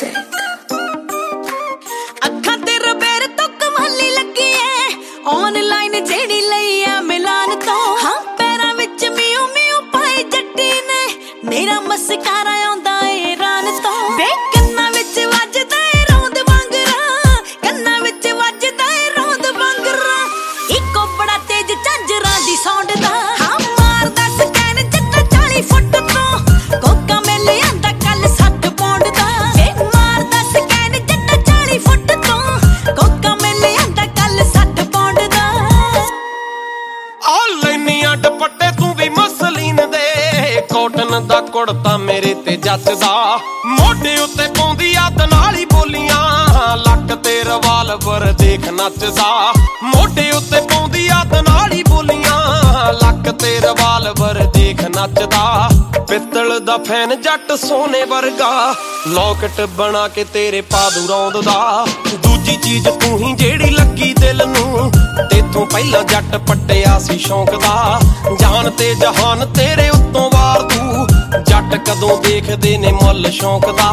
music। ਅੱਖਾਂ ਤੇ ਰਬੇਰ ਤੋਂ ਕਮਾਲੀ ਲੱਗੀ ਐ ਆਨਲਾਈਨ ਜਿਹੜੀ ਲਈ ਆ ਮਿਲਾਨ ਤੋਂ ਹਾਂ ਪੈਰਾਂ ਵਿੱਚ ਮਿਊ ਮਿਊ ਪਾਈ ਜੱਟੀ ਨੇ ਮੇਰਾ ਮਸਕਾਰਾ ਆਉਂਦਾ ਏ ਰਾਨ ਤੋਂ ਵੇ ਕੰਨਾਂ ਵਿੱਚ ਵੱਜਦਾ ਏ ਰੌਂਦ ਵਾਂਗਰਾ ਕੰਨਾਂ ਵਿੱਚ ਵੱਜਦਾ ਏ ਰੌਂਦ ਵਾਂਗਰਾ ਇੱਕੋ ਬੜਾ ਤੇਜ਼ ਝਾਂਜਰਾਂ ਦੀ ਸਾਊਂਡ ਦਾ ਹਾਂ ਮਾਰਦਾ ਸਕੈਨ ਜਿੱਦਾਂ 40 ਫੁੱਟ ਤੋਂ ਕੋਕਾ ਮਿਲ ਆਂਦਾ ਕੱਲ 60 ਪੌਂਡ ਦਾ ਵੇ ਮਾਰਦਾ ਸਕੈਨ ਜਿੱਦਾਂ 40 ਫੁੱਟ ਤੋਂ ਕੋਕਾ ਮਿਲ ਆਂਦਾ ਕੱਲ 60 ਪੌਂਡ ਦਾ ਆਨਲਾਈਨੀਆਂ ਦੁਪੱਟੇ ਤੂੰ ਵੀ ਮਸਲੀਨ ਦੇ ਕਾਟਨ ਦਾ ਕੁੜਤਾ ਮੇਰੇ ਤੇ ਜੱਚਦਾ ਮੋਢੇ ਉੱਤੇ ਪਾਉਂਦੀ ਆ ਦਨਾਲੀ ਬੋਲੀਆਂ ਲੱਕ ਤੇ ਰਿਵਾਲਵਰ ਦੇਖ ਨੱਚਦਾ ਮੋਢੇ ਉੱਤੇ ਪਾਉਂਦੀ ਆ ਦਨਾਲੀ ਬੋਲੀਆਂ ਲੱਕ ਤੇ ਰਿਵਾਲਵਰ ਦੇਖ ਨੱਚਦਾ ਪਿੱਤਲ ਦਾ ਫੈਨ ਜੱਟ ਸੋਨੇ ਵਰਗਾ ਲੌਕਟ ਬਣਾ ਕੇ ਤੇਰੇ ਪਾ ਦੂ ਰੌਂਦ ਦਾ ਦੂਜੀ ਚੀਜ਼ ਤੂੰ ਹੀ ਜਿਹੜੀ ਲੱਗੀ ਦਿਲ ਨੂੰ ਤੇਥੋਂ ਪਹਿਲਾਂ ਜੱਟ ਪੱਟਿਆ ਸੀ ਸ਼ੌਂਕ ਦਾ ਜਾਨ ਤੇ ਜਹਾਨ ਤੇਰੇ ਉੱਤੋਂ ਵਾਰ ਦੂ ਜੱਟ ਕਦੋਂ ਦੇਖਦੇ ਨੇ ਮੁੱਲ ਸ਼ੌਂਕ ਦਾ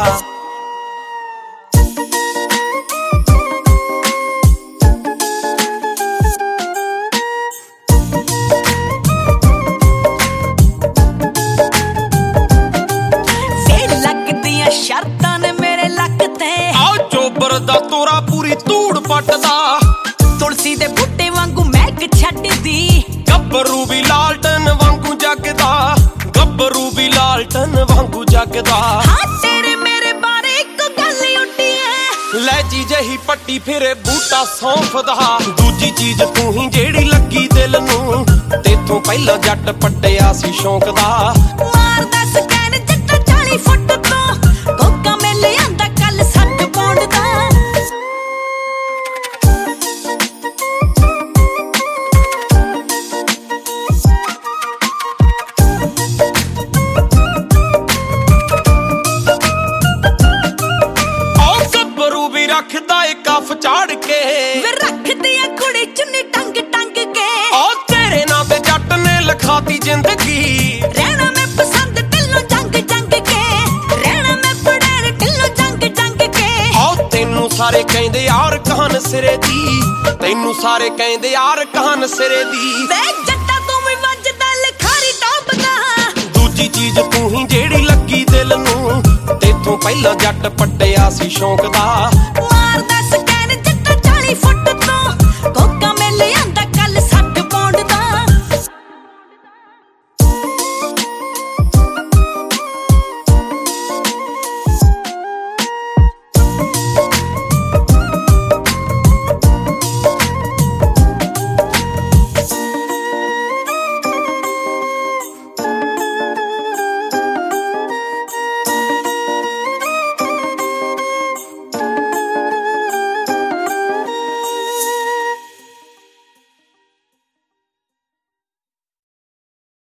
ਸ਼ਰਤਾਂ ਨੇ ਮੇਰੇ ਲੱਕ ਤੇ ਆ ਚੋਬਰ ਦਾ ਤੋਰਾ ਪੂਰੀ ਧੂੜ ਪੱਟਦਾ ਤੁਲਸੀ ਦੇ ਬੂਟੇ ਵਾਂਗੂ ਮਹਿਕ ਛੱਡਦੀ ਗੱਭਰੂ ਵੀ ਲਾਲਟਨ ਵਾਂਗੂ ਜਗਦਾ ਗੱਭਰੂ ਵੀ ਲਾਲਟਨ ਵਾਂਗੂ ਜਗਦਾ ਹਾਂ ਤੇਰੇ ਮੇਰੇ ਬਾਰੇ ਇੱਕ ਗੱਲ ਉੱਡੀ ਐ ਲੈ ਜੀ ਜਹੀ ਪੱਟੀ ਫਿਰੇ ਬੂਟਾ ਸੌਂਫਦਾ ਦੂਜੀ ਚੀਜ਼ ਤੂੰ ਹੀ ਜਿਹੜੀ ਲੱਗੀ ਦਿਲ ਨੂੰ ਤੇਥੋਂ ਪਹਿਲਾਂ ਜੱਟ ਪੱਟਿਆ ਸੀ ਸ਼ੌਂਕ ਦਾ ਮਾਰਦਾ ਸਕੈਨ ਜਿੱਦਾਂ 40 ਫੁੱਟ ਤੋਂ ਕੋਕਾ ਮਿਲ ਆਂਦਾ ਕੱਲ 60 ਪੌਂਡ ਦਾ ਰੱਖਦਾ ਏ ਕਫ ਚਾੜ ਕੇ ਵੇ ਰੱਖਦੀ ਆ ਕੁੜੀ ਚੁੰਨੀ ਟੰਗ ਟੰਗ ਕੇ ਓ ਤੇਰੇ ਨਾਂ ਤੇ ਜੱਟ ਨੇ ਲਿਖਾਤੀ ਜ਼ਿੰਦਗੀ ਰਹਿਣਾ ਮੈਂ ਪਸੰਦ ਢਿੱਲੋਂ ਜੰਗ ਜੰਗ ਕੇ ਰਹਿਣਾ ਮੈਂ ਪੜੈਣ ਢਿੱਲੋਂ ਜੰਗ ਜੰਗ ਕੇ ਓ ਤੈਨੂੰ ਸਾਰੇ ਕਹਿੰਦੇ ਯਾਰ ਕਹਾਨ ਸਿਰੇ ਦੀ ਤੈਨੂੰ ਸਾਰੇ ਕਹਿੰਦੇ ਯਾਰ ਕਹਾਨ ਸਿਰੇ ਦੀ ਵੇ ਜੱਟਾ ਤੂੰ ਵੀ ਵੱਜਦਾ ਲਖਾਰੀ ਟੱਪਦਾ ਦੂਜੀ ਚੀਜ਼ ਤੂੰ ਹੀ ਜਿਹੜੀ ਲੱਗੀ ਦਿਲ ਨੂੰ ਤੇਥੋਂ ਪਹਿਲਾਂ ਜੱਟ ਪੱਟਿਆ ਸੀ ਸ਼ੌਂਕ ਦਾ ਮਾਰਦਾ